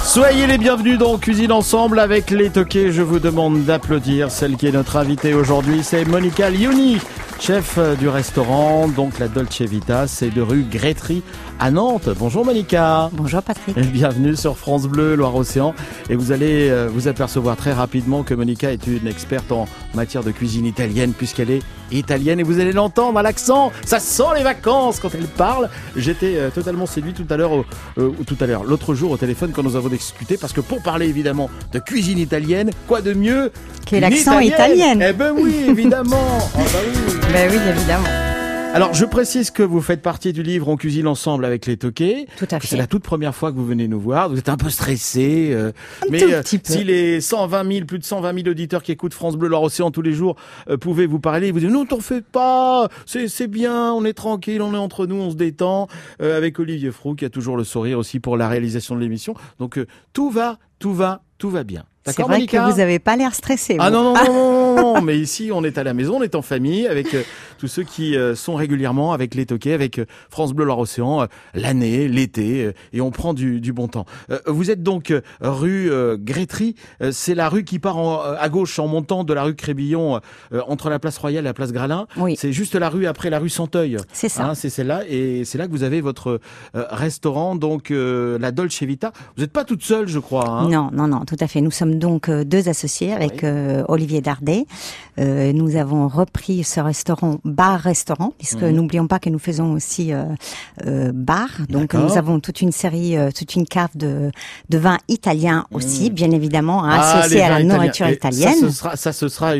Soyez les bienvenus dans Cuisine Ensemble avec les toqués. Je vous demande d'applaudir. Celle qui est notre invitée aujourd'hui, c'est Monica Lioni, chef du restaurant, donc la Dolce Vita, c'est de rue Grétry à Nantes. Bonjour Monica. Bonjour Patrick. Bienvenue sur France Bleu Loire-Océan. Et vous allez vous apercevoir très rapidement que Monica est une experte en matière de cuisine italienne puisqu'elle est italienne. Et vous allez l'entendre à l'accent. Ça sent les vacances quand elle parle. J'étais totalement séduit tout à l'heure, l'autre jour au téléphone quand nous avons discuté parce que pour parler évidemment de cuisine italienne, quoi de mieux que l'accent italien. Eh ben oui, évidemment. Oh, bah oui. Ben oui, évidemment. Alors, je précise que vous faites partie du livre On cuisine ensemble avec les toqués. Tout à fait. C'est la toute première fois que vous venez nous voir. Vous êtes un peu stressé. Mais si les 120 000, plus de 120 000 auditeurs qui écoutent France Bleu Loire-Océan tous les jours pouvaient vous parler, vous dites non, t'en fais pas. C'est bien, on est tranquille, on est entre nous, on se détend. Avec Olivier Frou qui a toujours le sourire aussi pour la réalisation de l'émission. Donc, tout va bien. C'est vrai Monica, que vous avez pas l'air stressé. Ah non, mais ici on est à la maison, on est en famille avec tous ceux qui sont régulièrement avec les toqués, avec France Bleu Loire-Océan, l'année, l'été, et on prend du bon temps. Vous êtes donc rue Grétry, c'est la rue qui part à gauche en montant de la rue Crébillon entre la place Royale et la place Gralin. Oui. C'est juste la rue après la rue Santeuil. C'est ça. C'est celle-là, et c'est là que vous avez votre restaurant, donc la Dolce Vita. Vous n'êtes pas toute seule, je crois. Non, tout à fait. Nous sommes donc deux associés avec Olivier Dardet. Nous avons repris ce restaurant bar-restaurant, puisque n'oublions pas que nous faisons aussi bar. Donc nous avons toute une série, toute une cave de vins italiens aussi, bien évidemment, associés à la nourriture italienne. Ça, ce sera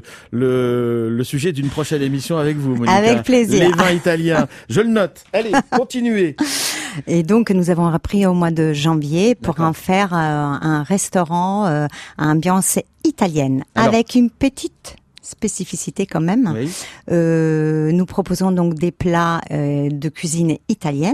le sujet d'une prochaine émission avec vous, Monica. Avec plaisir. Les vins italiens. Je le note. Allez, continuez. Et donc, nous avons repris au mois de janvier pour en faire un restaurant à ambiance italienne. Alors, avec une petite spécificité quand même. Oui. Nous proposons donc des plats de cuisine italienne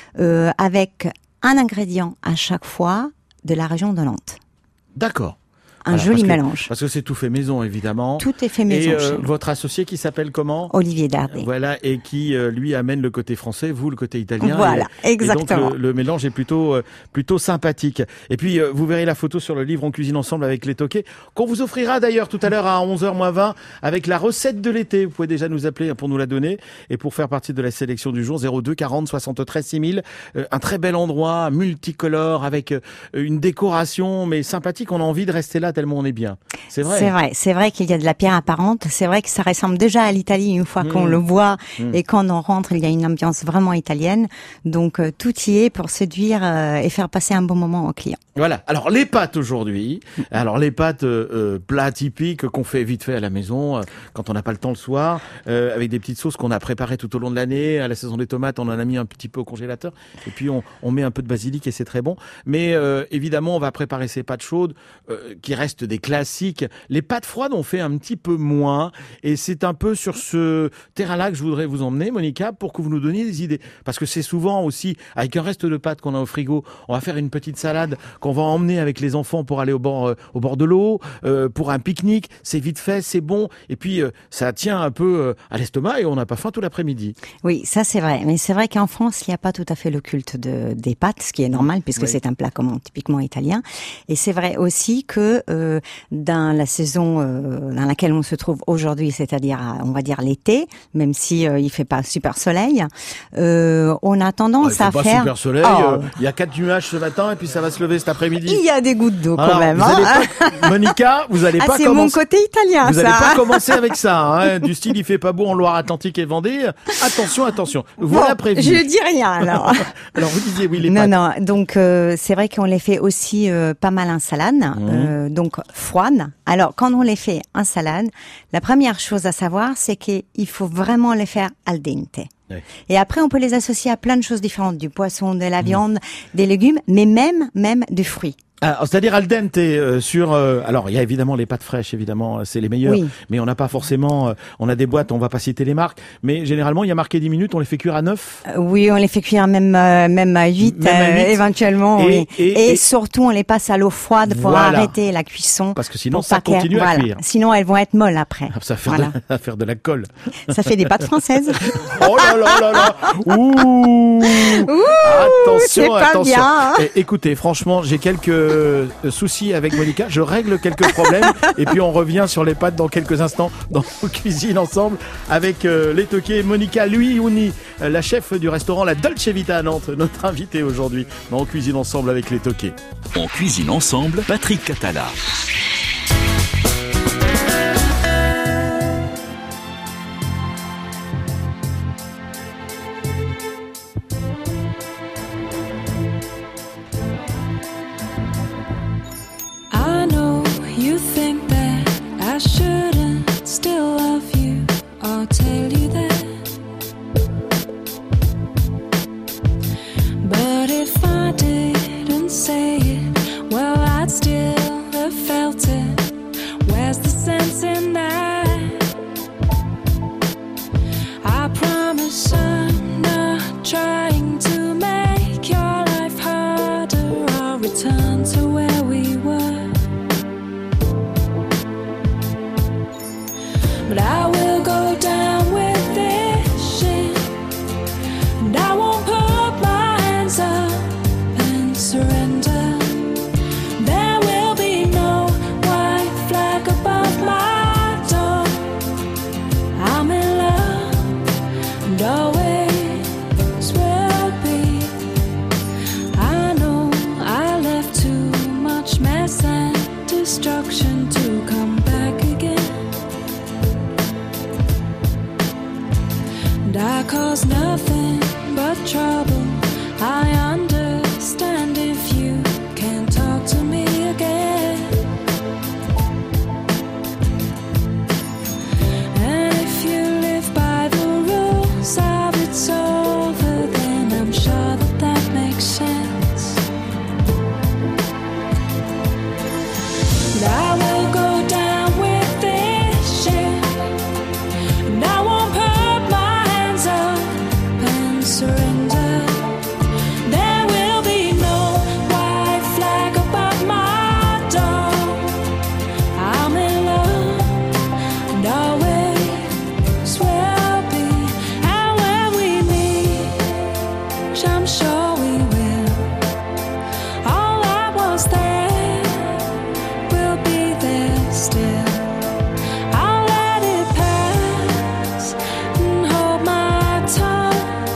avec un ingrédient à chaque fois de la région de Nantes. D'accord. Un joli mélange. Parce que c'est tout fait maison, évidemment. Tout est fait maison. Et votre associé qui s'appelle comment ? Olivier Dardet. Voilà, et qui lui amène le côté français, vous le côté italien. Voilà, exactement. Et donc le mélange est plutôt sympathique. Et puis vous verrez la photo sur le livre On cuisine ensemble avec les toqués, qu'on vous offrira d'ailleurs tout à l'heure à 11h-20 avec la recette de l'été. Vous pouvez déjà nous appeler pour nous la donner et pour faire partie de la sélection du jour 02 40 73 6000. Un très bel endroit, multicolore, avec une décoration mais sympathique. On a envie de rester là tellement on est bien. C'est vrai. C'est vrai qu'il y a de la pierre apparente. C'est vrai que ça ressemble déjà à l'Italie une fois qu'on le voit et quand on rentre, il y a une ambiance vraiment italienne. Donc tout y est pour séduire et faire passer un bon moment aux clients. Voilà. Alors les pâtes aujourd'hui. Alors les pâtes plats typiques qu'on fait vite fait à la maison quand on n'a pas le temps le soir, avec des petites sauces qu'on a préparées tout au long de l'année. À la saison des tomates, on en a mis un petit peu au congélateur et puis on met un peu de basilic et c'est très bon. Mais évidemment, on va préparer ces pâtes chaudes qui restent des classiques. Les pâtes froides, on fait un petit peu moins. Et c'est un peu sur ce terrain-là que je voudrais vous emmener, Monica, pour que vous nous donniez des idées. Parce que c'est souvent aussi, avec un reste de pâtes qu'on a au frigo, on va faire une petite salade qu'on va emmener avec les enfants pour aller au bord de l'eau, pour un pique-nique. C'est vite fait, c'est bon. Et puis, ça tient un peu à l'estomac et on n'a pas faim tout l'après-midi. Oui, ça c'est vrai. Mais c'est vrai qu'en France, il n'y a pas tout à fait le culte des pâtes, ce qui est normal puisque c'est un plat typiquement italien. Et c'est vrai aussi que dans la saison dans laquelle on se trouve aujourd'hui, c'est-à-dire on va dire l'été, même si il fait pas super soleil, on a tendance à faire. Pas super soleil. Il y a 4 nuages ce matin et puis ça va se lever cet après-midi. Il y a des gouttes d'eau quand même. Monica, vous allez pas c'est commencer. Mon côté italien. Vous allez pas commencer avec ça. Du style, il fait pas beau en Loire-Atlantique et Vendée. Attention. Voilà prévu. Je dis rien alors. Alors vous disiez oui les pâtes. Non. Donc c'est vrai qu'on les fait aussi pas mal en salade. Donc froide. Alors, quand on les fait en salade, la première chose à savoir, c'est qu'il faut vraiment les faire al dente. Ouais. Et après, on peut les associer à plein de choses différentes, du poisson, de la viande, des légumes, mais même des fruits. C'est-à-dire al dente sur. Alors, il y a évidemment les pâtes fraîches, évidemment, c'est les meilleures. Oui. Mais on n'a pas forcément. On a des boîtes, on va pas citer les marques, mais généralement, il y a marqué 10 minutes. On les fait cuire à 9. Oui, on les fait cuire même à 8, éventuellement. Et surtout, on les passe à l'eau froide pour arrêter la cuisson. Parce que sinon, ça continue à cuire. Sinon, elles vont être molles après. Ça va faire de la colle. Ça fait des pâtes françaises. Oh là là là là. Ouh. Attention, attention. Bien. Écoutez, franchement, j'ai quelques soucis avec Monica. Je règle quelques problèmes et puis on revient sur les pâtes dans quelques instants dans Cuisine Ensemble avec les toqués. Monica Luiuni, la chef du restaurant La Dolce Vita à Nantes, notre invitée aujourd'hui dans Cuisine Ensemble avec les toqués. On cuisine ensemble, Patrick Catala. I shouldn't still love you or tell you that. But if I didn't say it, well, I'd still have felt it. Where's the sense in that? I promise I'm not trying to make your life harder. I'll return to where we were. But I will go down with this shit, and I won't put my hands up and surrender. There will be no white flag above my door. I'm in love, and always will be. I know I left too much mess and destruction to come back again. I cause nothing but trouble. I understand if you can't talk to me again. And if you live by the rules of it's over, then I'm sure that makes sense. But I will go down with this shit, and I won't put my surrender. There will be no white flag above my door. I'm in love, and always will be. And when we meet, I'm sure we will. All that was there will be there still. I'll let it pass and hold my tongue.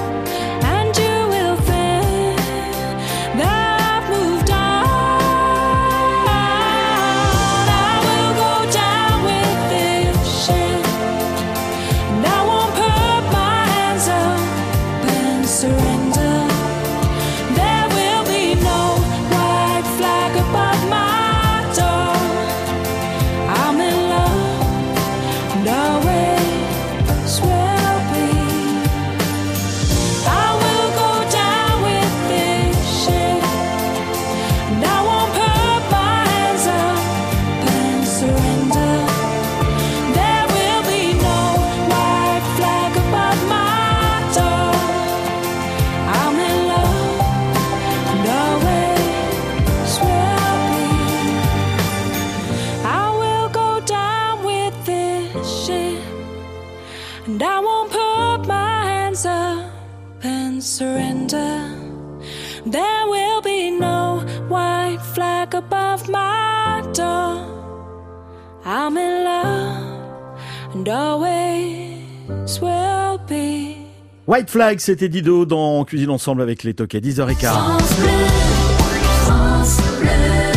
And I won't put my hands up and surrender. There will be no white flag above my door. I'm in love and always will be. White Flag, c'était Dido dans Cuisine Ensemble avec les toquets, 10h15. France Bleu,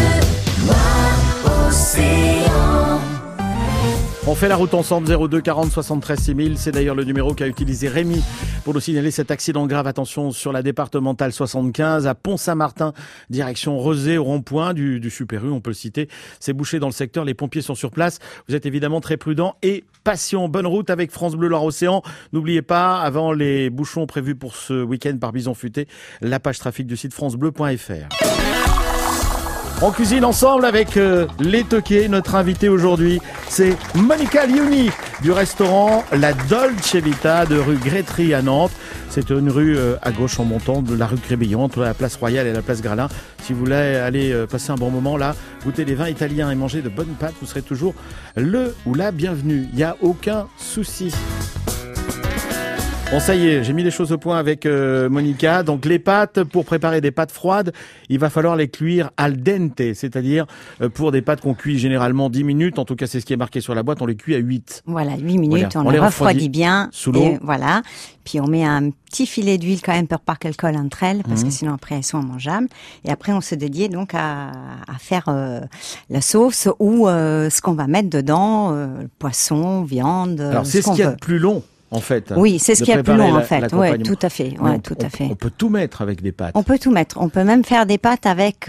noir océan. On fait la route ensemble, 02 40 73 6000. C'est d'ailleurs le numéro qu'a utilisé Rémi pour nous signaler cet accident grave. Attention sur la départementale 75 à Pont-Saint-Martin, direction Rezé au rond-point du Super U, on peut le citer. C'est bouché dans le secteur, les pompiers sont sur place. Vous êtes évidemment très prudents et patients. Bonne route avec France Bleu Loire-Océan. N'oubliez pas, avant les bouchons prévus pour ce week-end par Bison Futé, la page trafic du site francebleu.fr. On cuisine ensemble avec les toqués. Notre invité aujourd'hui, c'est Monica Liuni du restaurant La Dolce Vita de rue Grétry à Nantes. C'est une rue à gauche en montant de la rue Crébillon, entre la place Royale et la place Gralin. Si vous voulez aller passer un bon moment là, goûter les vins italiens et manger de bonnes pâtes, vous serez toujours le ou la bienvenue. Il n'y a aucun souci. Bon, ça y est, j'ai mis les choses au point avec Monica. Donc les pâtes, pour préparer des pâtes froides, il va falloir les cuire al dente, c'est-à-dire pour des pâtes qu'on cuit généralement 10 minutes, en tout cas c'est ce qui est marqué sur la boîte, on les cuit à 8. Voilà, 8 minutes, Voilà. on les refroidit bien. Sous l'eau. Et voilà. Puis on met un petit filet d'huile quand même pour pas qu'elle colle entre elles, parce que sinon après elles sont immangeables. Et après on se dédie donc à faire la sauce ou ce qu'on va mettre dedans, poisson, viande. Alors c'est ce qu'il y a de plus long. En fait, oui, c'est ce de qu'il y a de plus long préparer en fait. Ouais, tout à fait. Ouais, tout à fait. On peut tout mettre avec des pâtes. On peut tout mettre. On peut même faire des pâtes avec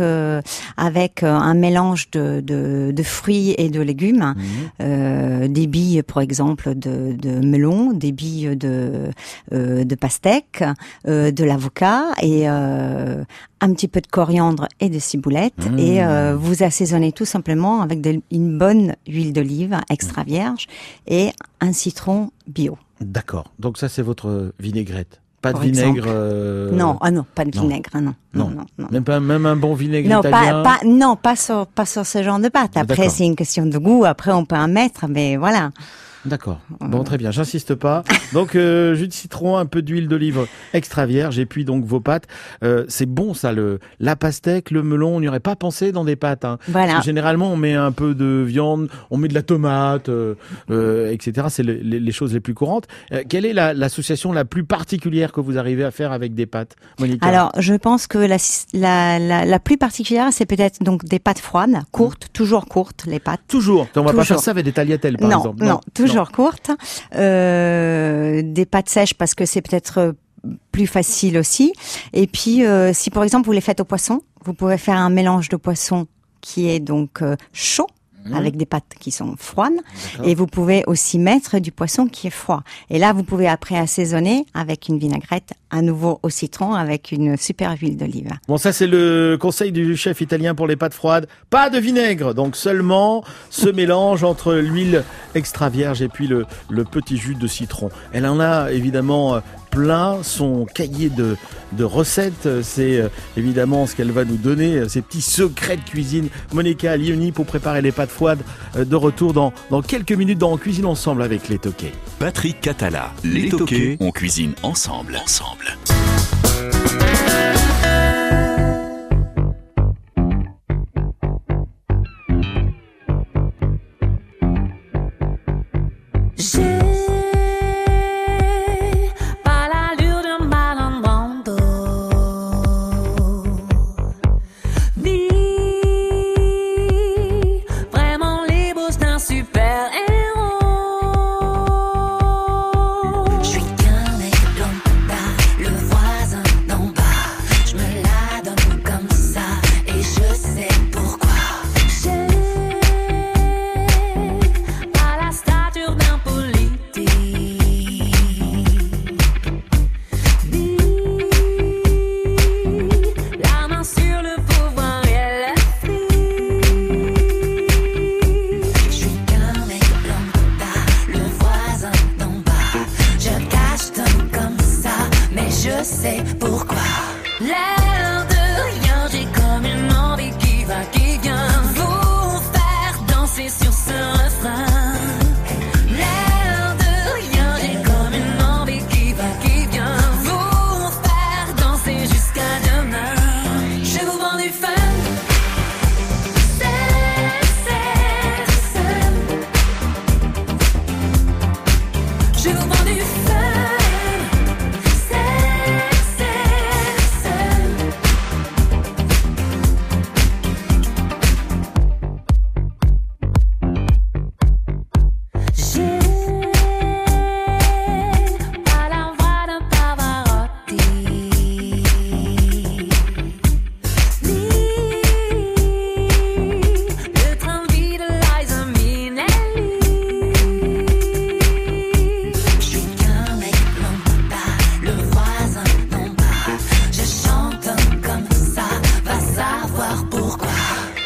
un mélange de fruits et de légumes, des billes par exemple de melon, des billes de pastèque, de l'avocat et un petit peu de coriandre et de ciboulette. Et vous assaisonnez tout simplement avec une bonne huile d'olive extra vierge et un citron bio. D'accord. Donc ça, c'est votre vinaigrette. Pas de Par vinaigre. Non, pas de vinaigre, non. Même un bon vinaigre italien. Pas sur ce genre de pâte. Après, D'accord. c'est une question de goût. Après, on peut en mettre, mais voilà. D'accord. Bon, très bien. J'insiste pas. Donc, jus de citron, un peu d'huile d'olive extra vierge, et puis donc vos pâtes. C'est bon, ça, la pastèque, le melon. On n'y aurait pas pensé dans des pâtes. Hein. Voilà. Parce que généralement, on met un peu de viande, on met de la tomate, etc. C'est les choses les plus courantes. Quelle est l'association la plus particulière que vous arrivez à faire avec des pâtes, Monica? Alors, je pense que la plus particulière, c'est peut-être donc des pâtes froides, courtes, toujours courtes, les pâtes. Toujours. On va pas Toujours. faire ça avec des tagliatelles, par exemple. Non, toujours courtes. Des pâtes sèches parce que c'est peut-être plus facile aussi. Et puis, si par exemple vous les faites au poisson, vous pouvez faire un mélange de poisson qui est donc chaud, avec des pâtes qui sont froides. D'accord. Et vous pouvez aussi mettre du poisson qui est froid. Et là, vous pouvez après assaisonner avec une vinaigrette, à nouveau au citron, avec une super huile d'olive. Bon, ça c'est le conseil du chef italien pour les pâtes froides. Pas de vinaigre, donc seulement ce mélange entre l'huile extra vierge et puis le petit jus de citron. Elle en a évidemment plein son cahier de recettes. C'est évidemment ce qu'elle va nous donner, ses petits secrets de cuisine. Monica Liuni pour préparer les pâtes froides. De retour dans quelques minutes dans Cuisine Ensemble avec les toqués. Patrick Catala, les toqués, on cuisine ensemble. Pas l'allure d'un malandro, ni vraiment les bosses d'un super héros. Je suis qu'un mec lambda, le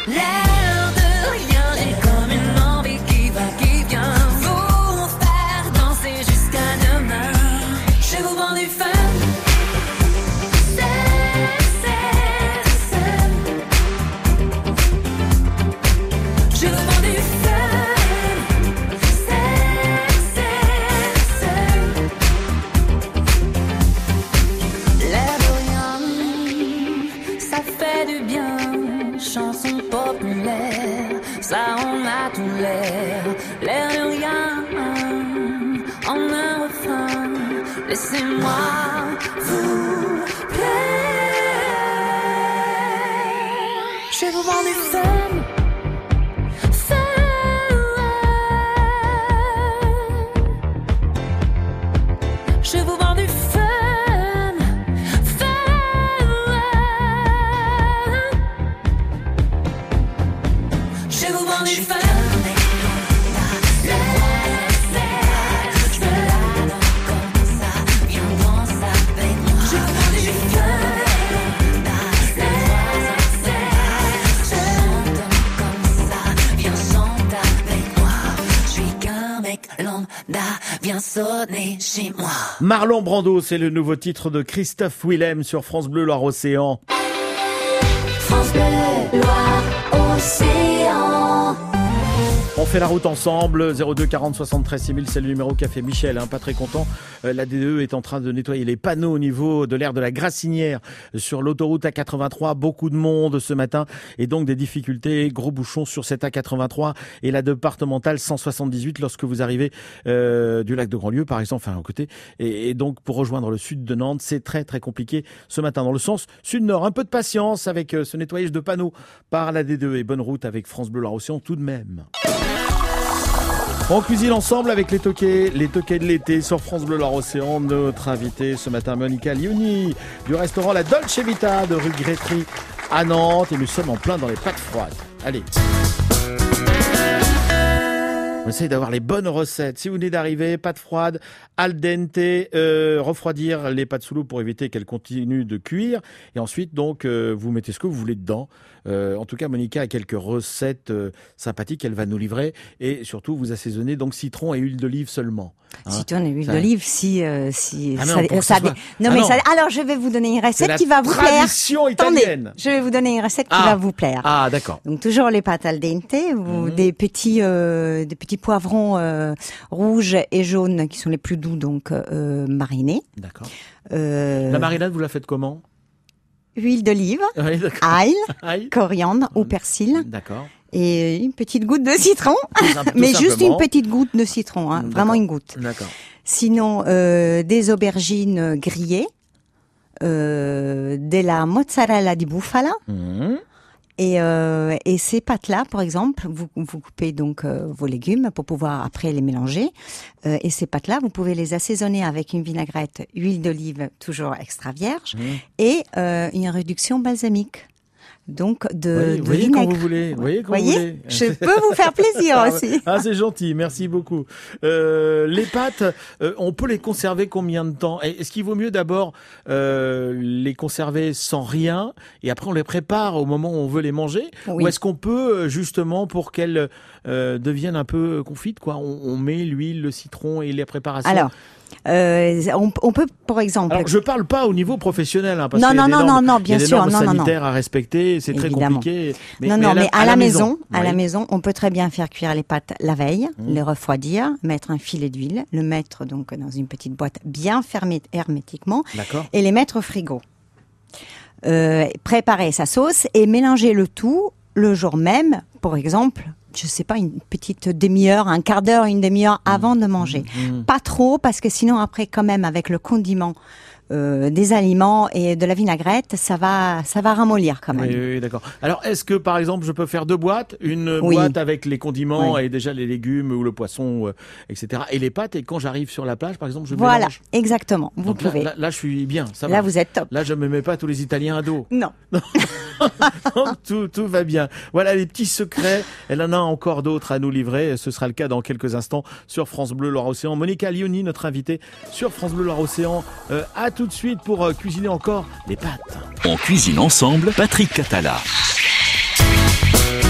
L'air de rien est comme une envie qui va, qui vient vous faire danser jusqu'à demain. Je vous vends du fun. Je vous vends du l'air de rien, ça fait du bien. Chanson populaire, ça en a tout l'air. L'air de rien, en un refrain. Laissez-moi vous plaire. Je vous vends du fun. Je vous vends du fun, je vous vends du fun. Viens sonner chez moi. Marlon Brando, c'est le nouveau titre de Christophe Willem sur France Bleu Loire-Océan. France Bleu Loire-Océan. On fait la route ensemble, 02 40 73 6000, c'est le numéro qu'a fait Michel, hein, pas très content. La DDE est en train de nettoyer les panneaux au niveau de l'aire de la Grassinière sur l'autoroute A83. Beaucoup de monde ce matin et donc des difficultés, gros bouchons sur cette A83 et la départementale 178 lorsque vous arrivez du lac de Grandlieu par exemple, enfin à côté. Et donc pour rejoindre le sud de Nantes, c'est très très compliqué ce matin dans le sens sud-nord. Un peu de patience avec ce nettoyage de panneaux par la DDE et bonne route avec France Bleu Loire-Océan tout de même. On cuisine ensemble avec les toquets de l'été sur France Bleu Loire-Océan. Notre invitée ce matin, Monica Liuni, du restaurant La Dolce Vita de rue Grétry à Nantes. Et nous sommes en plein dans les pâtes froides. Allez. On essaye d'avoir les bonnes recettes. Si vous venez d'arriver, pâtes froides, al dente, refroidir les pâtes sous l'eau pour éviter qu'elles continuent de cuire. Et ensuite, donc, vous mettez ce que vous voulez dedans. En tout cas, Monica a quelques recettes sympathiques qu'elle va nous livrer. Et surtout, vous assaisonnez donc citron et huile d'olive seulement. Hein, citron et huile d'olive, si non, alors je vais vous donner une recette qui va vous plaire. Tradition italienne. Attendez, je vais vous donner une recette qui va vous plaire. Ah, d'accord. Donc toujours les pâtes al dente ou des petits poivrons rouges et jaunes qui sont les plus doux, donc marinés. D'accord. La marinade, vous la faites comment? Huile d'olive, ail, coriandre ou persil. D'accord. Et une petite goutte de citron, mais juste une petite goutte de citron, hein, vraiment une goutte. D'accord. Sinon, des aubergines grillées, de la mozzarella di bufala. Et ces pâtes-là, par exemple, vous coupez donc vos légumes pour pouvoir après les mélanger. Et ces pâtes-là, vous pouvez les assaisonner avec une vinaigrette, huile d'olive toujours extra vierge et une réduction balsamique. Donc de vinaigre. Quand vous voulez. Oui, quand vous voulez. Je peux vous faire plaisir aussi. Ah, c'est gentil, merci beaucoup. Les pâtes, on peut les conserver combien de temps? Est-ce qu'il vaut mieux d'abord les conserver sans rien et après on les prépare au moment où on veut les manger? Ou est-ce qu'on peut justement pour qu'elles deviennent un peu confites, quoi, on met l'huile, le citron et les préparations? Alors, on peut, par exemple. Alors, je parle pas au niveau professionnel, hein, parce non, qu'il y a des normes, bien il y a des sûr, normes sanitaires à respecter, c'est très compliqué. Mais à la maison, on peut très bien faire cuire les pâtes la veille, les refroidir, mettre un filet d'huile, le mettre donc dans une petite boîte bien fermée hermétiquement, et les mettre au frigo. Préparer sa sauce et mélanger le tout le jour même, par exemple. Je sais pas, une petite demi-heure, un quart d'heure, une demi-heure avant de manger. Pas trop, parce que sinon après quand même avec le condiment des aliments et de la vinaigrette, ça va ramollir quand même. Oui, d'accord. Alors est-ce que par exemple je peux faire 2 boîtes, une boîte avec les condiments et déjà les légumes ou le poisson, etc. et les pâtes, et quand j'arrive sur la plage par exemple je mélange. Voilà, exactement. Vous pouvez. Là je suis bien. Ça là va. Vous êtes top. Là je me mets pas tous les Italiens à dos. Non. tout va bien. Voilà les petits secrets. Elle en a encore d'autres à nous livrer. Ce sera le cas dans quelques instants sur France Bleu Loire-Océan. Monica Liuni, notre invitée sur France Bleu Loire-Océan. À tout de suite pour cuisiner encore les pâtes. On cuisine ensemble, Patrick Catala.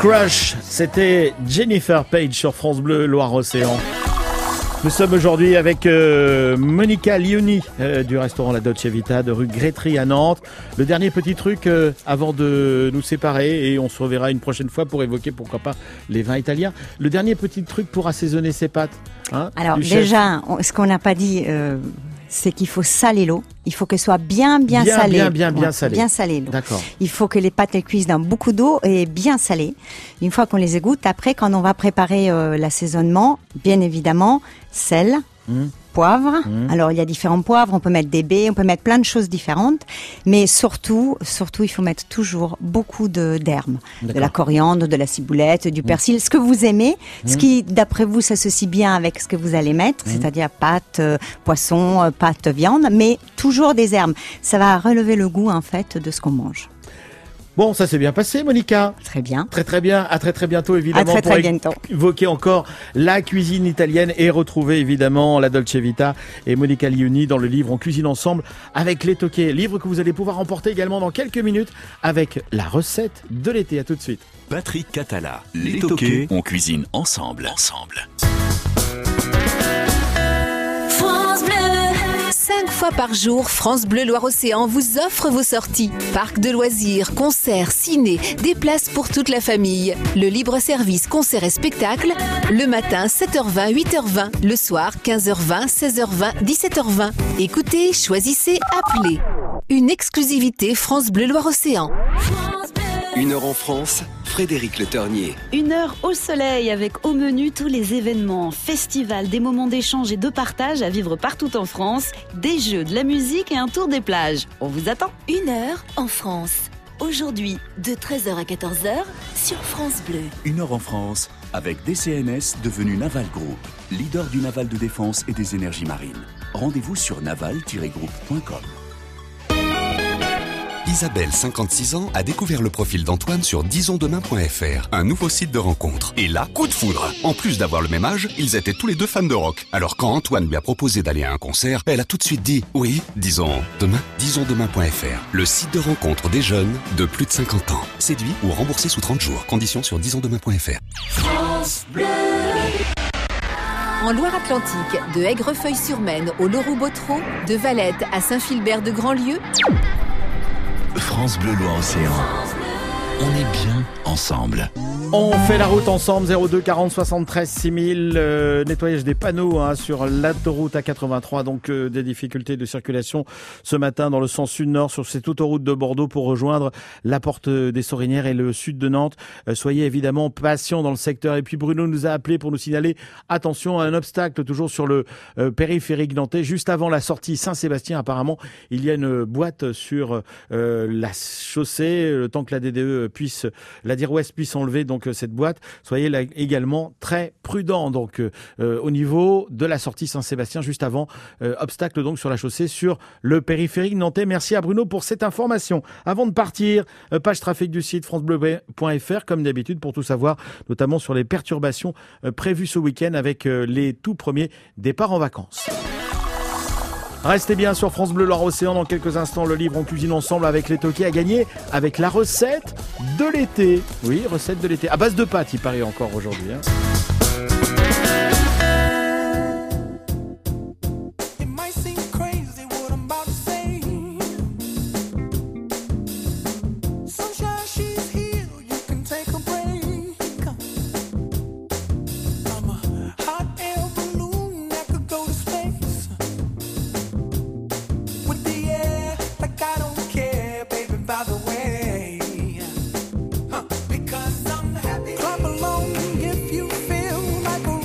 Crush, c'était Jennifer Page sur France Bleu Loire-Océan. Nous sommes aujourd'hui avec Monica Lioni du restaurant La Dolce Vita de rue Grétry à Nantes. Le dernier petit truc avant de nous séparer, et on se reverra une prochaine fois pour évoquer pourquoi pas les vins italiens. Le dernier petit truc pour assaisonner ses pâtes. Alors déjà, ce qu'on n'a pas dit, c'est qu'il faut saler l'eau. Il faut qu'elle soit bien salée. Bien salée. Bien salée l'eau. D'accord. Il faut que les pâtes elles cuisent dans beaucoup d'eau et bien salées. Une fois qu'on les égoutte, après, quand on va préparer l'assaisonnement, bien évidemment, sel, poivre. Alors, il y a différents poivres. On peut mettre des baies, on peut mettre plein de choses différentes. Mais surtout, il faut mettre toujours beaucoup d'herbes. De la coriandre, de la ciboulette, du persil, ce que vous aimez. Ce qui, d'après vous, s'associe bien avec ce que vous allez mettre. C'est-à-dire pâtes, poisson, pâtes, viande. Mais toujours des herbes. Ça va relever le goût, en fait, de ce qu'on mange. Bon, ça s'est bien passé, Monica. Très bien. Très bien. À très bientôt, évidemment. À très bientôt. Évoquer encore la cuisine italienne et retrouver évidemment la Dolce Vita et Monica Lioni dans le livre On cuisine ensemble avec les toqués. Livre que vous allez pouvoir emporter également dans quelques minutes avec la recette de l'été. À tout de suite. Patrick Catala. Les toqués, on cuisine ensemble. 5 fois par jour, France Bleu Loire-Océan vous offre vos sorties. Parcs de loisirs, concerts, ciné, des places pour toute la famille. Le libre-service concerts et spectacles, le matin 7h20, 8h20, le soir 15h20, 16h20, 17h20. Écoutez, choisissez, appelez. Une exclusivité France Bleu Loire-Océan. 1 heure en France, Frédéric Le Ternier. 1 heure au soleil avec au menu tous les événements, festivals, des moments d'échange et de partage à vivre partout en France, des jeux, de la musique et un tour des plages. On vous attend. 1 heure en France. Aujourd'hui, de 13h à 14h sur France Bleu. 1 heure en France avec DCNS devenu Naval Group, leader du naval de défense et des énergies marines. Rendez-vous sur naval-group.com. Isabelle, 56 ans, a découvert le profil d'Antoine sur disonsdemain.fr, un nouveau site de rencontre. Et là, coup de foudre. En plus d'avoir le même âge, ils étaient tous les deux fans de rock. Alors quand Antoine lui a proposé d'aller à un concert, elle a tout de suite dit oui, disons demain. Disonsdemain.fr, le site de rencontre des jeunes de plus de 50 ans. Séduit ou remboursé sous 30 jours. Conditions sur disonsdemain.fr. France Bleu. En Loire-Atlantique, de Aigrefeuille-sur-Maine au Leroux-Bottereau, de Valette à Saint-Philbert de Grandlieu. France Bleu Loire-Océan. On est bien ensemble. On fait la route ensemble, 02 40 73 6000, nettoyage des panneaux sur l'autoroute A83, donc des difficultés de circulation ce matin dans le sens sud-nord sur cette autoroute de Bordeaux pour rejoindre la porte des Sorinières et le sud de Nantes. Soyez évidemment patients dans le secteur. Et puis Bruno nous a appelé pour nous signaler, attention à un obstacle toujours sur le périphérique nantais, juste avant la sortie Saint-Sébastien. Apparemment, il y a une boîte sur la chaussée, le temps que la DDE puisse, la Dire Ouest puisse enlever donc cette boîte. Soyez là également très prudents donc au niveau de la sortie Saint-Sébastien juste avant, obstacle donc sur la chaussée sur le périphérique nantais. Merci à Bruno pour cette information. Avant de partir, page trafic du site francebleu.fr comme d'habitude pour tout savoir, notamment sur les perturbations prévues ce week-end avec les tout premiers départs en vacances. Restez bien sur France Bleu Loire-Océan. Dans quelques instants, le livre On cuisine ensemble avec les toqués à gagner avec la recette de l'été. Oui, recette de l'été. À base de pâtes, il paraît encore aujourd'hui. Clap along if you feel like a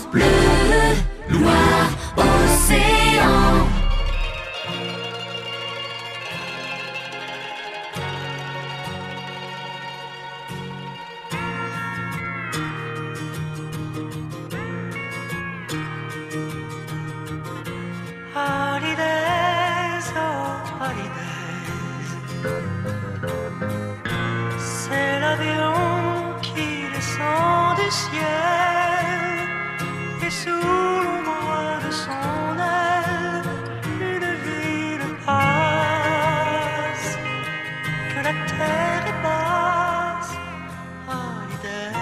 Bleu, Loire, Océan. Holidays, oh holidays, c'est l'avion qui descend du ciel et sous l'ombre de son aile, une ville passe, que la terre est basse. Holidays.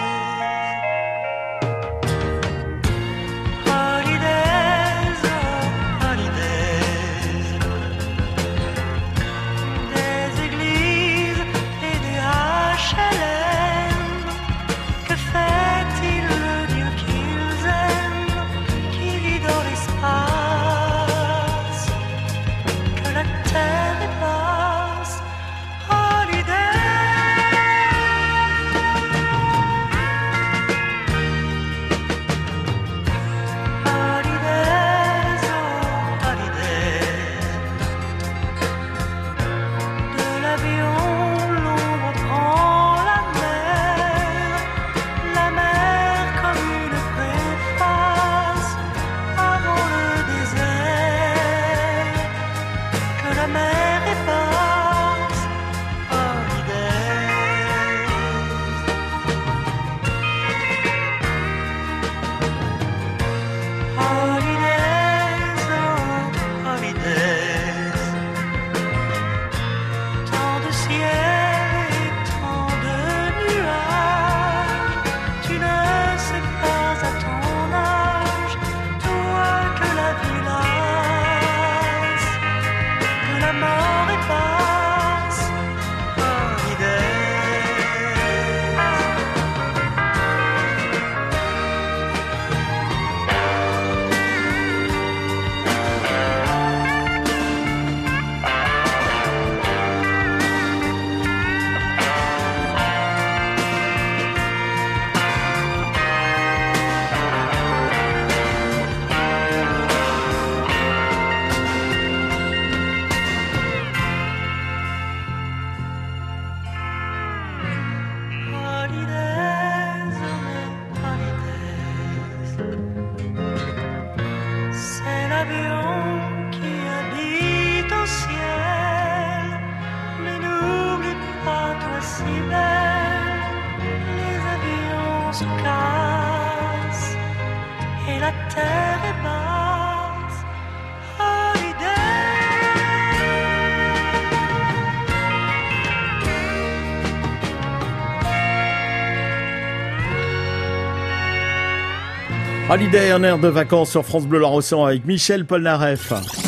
Holiday, un air de vacances sur France Bleu Loire-Océan avec Michel Polnareff.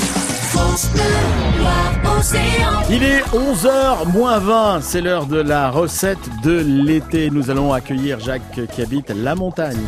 France Bleu Loire-Océan. Il est 11h moins 20, c'est l'heure de la recette de l'été. Nous allons accueillir Jacques qui habite la montagne.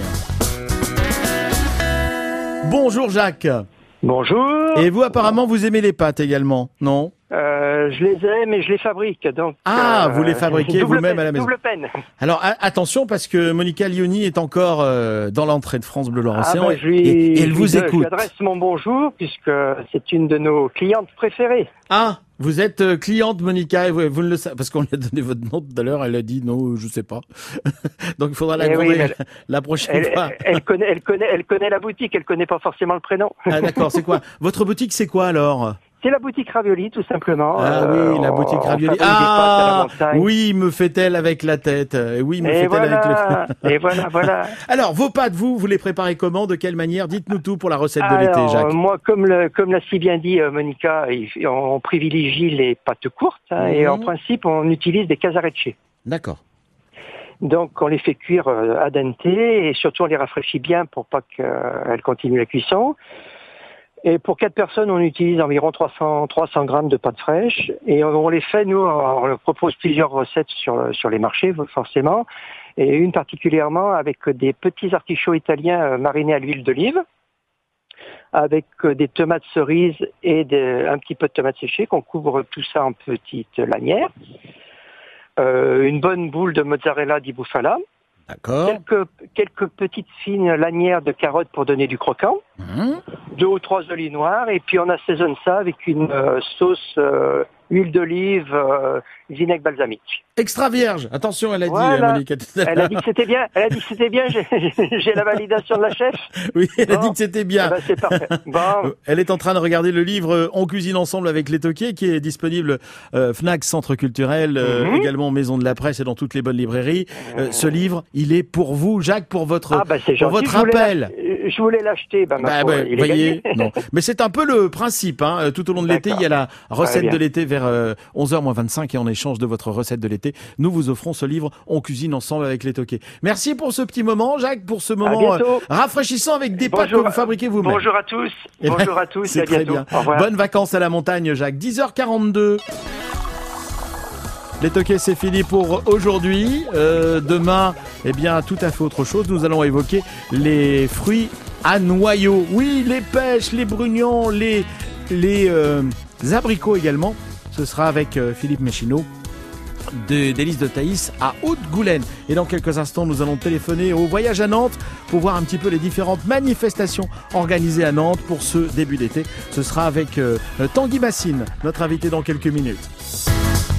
Bonjour Jacques. Bonjour. Et vous apparemment vous aimez les pâtes également, non ? Je les aime et je les fabrique. Donc, vous les fabriquez vous-même à la maison. Double peine. Alors attention parce que Monica Lioni est encore dans l'entrée de France Bleu Loire-Océan et elle vous écoute. Je lui adresse mon bonjour puisque c'est une de nos clientes préférées. Ah, vous êtes cliente Monica et vous ne le savez parce qu'on lui a donné votre nom tout à l'heure. Elle a dit non, je sais pas. Donc il faudra la demander la prochaine fois. Elle connaît la boutique. Elle connaît pas forcément le prénom. Ah d'accord. C'est quoi votre boutique? C'est quoi alors? C'est la boutique Ravioli, tout simplement. Ah oui, la boutique Ravioli. Oui, me fait-elle avec la tête. Oui, me fait-elle avec le... Et voilà. Alors, vos pâtes, vous les préparez comment? De quelle manière? Dites-nous tout pour la recette de l'été, Jacques. Moi, comme l'a si bien dit Monica, on privilégie les pâtes courtes et en principe, on utilise des casarecce. D'accord. Donc, on les fait cuire ad dente et surtout, on les rafraîchit bien pour pas qu'elles continuent la cuisson. Et pour 4 personnes, on utilise environ 300 grammes de pâtes fraîches. Et on les fait, nous, on propose plusieurs recettes sur les marchés, forcément. Et une particulièrement avec des petits artichauts italiens marinés à l'huile d'olive, avec des tomates cerises et un petit peu de tomates séchées, qu'on couvre tout ça en petites lanières. Une bonne boule de mozzarella di bufala. D'accord. Quelques petites fines lanières de carottes pour donner du croquant. 2 ou 3 olives noires. Et puis on assaisonne ça avec une sauce huile d'olive, vinaigre balsamique. Extra vierge. Attention, elle a dit, Monica. Elle a dit que c'était bien. J'ai la validation de la chef. Oui, elle a dit que c'était bien. C'est parfait. Bon. Elle est en train de regarder le livre On cuisine ensemble avec les Toquiers, qui est disponible Fnac, Centre culturel, également Maison de la Presse et dans toutes les bonnes librairies. Ce livre, il est pour vous, Jacques, pour votre appel. Je voulais l'acheter. Il est gagné. Non. Mais c'est un peu le principe. Tout au long de l'été, il y a la recette de l'été vers 11h-25 et en échange de votre recette de l'été, nous vous offrons ce livre On cuisine ensemble avec les Toquiers. Merci pour ce petit moment, Jacques, pour ce moment rafraîchissant avec des pâtes que vous fabriquez vous-même. Bonjour à tous. Bonjour à tous. C'est très bien. Au revoir. Bonnes vacances à la montagne, Jacques. 10h42. Les Toquiers, c'est fini pour aujourd'hui. Demain, tout à fait autre chose. Nous allons évoquer les fruits à noyaux. Oui, les pêches, les brugnons, les abricots également. Ce sera avec Philippe Méchineau d'Élise de Thaïs à Haute-Goulaine. Et dans quelques instants, nous allons téléphoner au Voyage à Nantes pour voir un petit peu les différentes manifestations organisées à Nantes pour ce début d'été. Ce sera avec Tanguy Massine, notre invité dans quelques minutes.